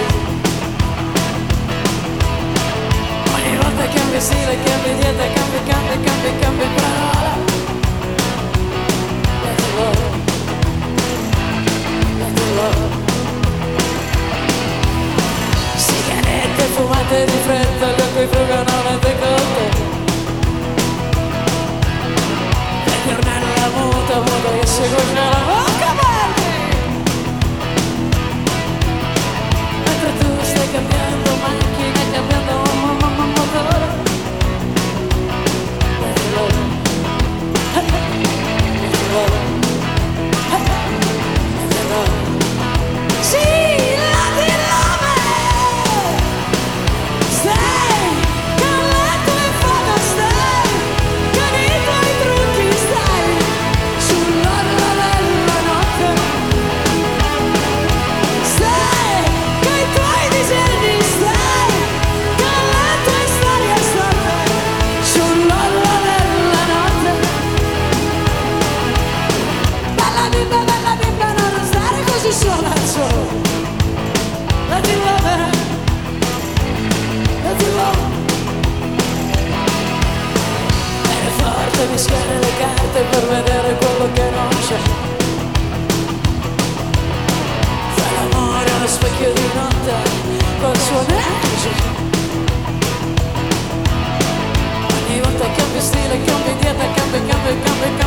Ogni volta cambia stile, cambia dieta, cambia parola. Let it love, let it love. Sigarette fumate di fretta, gli occhi frugano le decolte. Ritornare la muta che segue la bocca verde. Mentre tu stai cambiando macchina, cambiando motore. Let it love, let it love, let it love. Sì, let it love. Stai con le tue foto, stai con i tuoi trucchi, stai sull'orlo della notte. Stai con i tuoi disegni, stai con le tue storie storte sull'orlo della notte. Bella bimba, non stare così sola al sole. Let it love, let it love. Era forte mischiare le carte per vedere quello che non c'è. Fa l'amore allo specchio di notte col suo energia. Ogni volta cambia stile, cambia dieta, cambia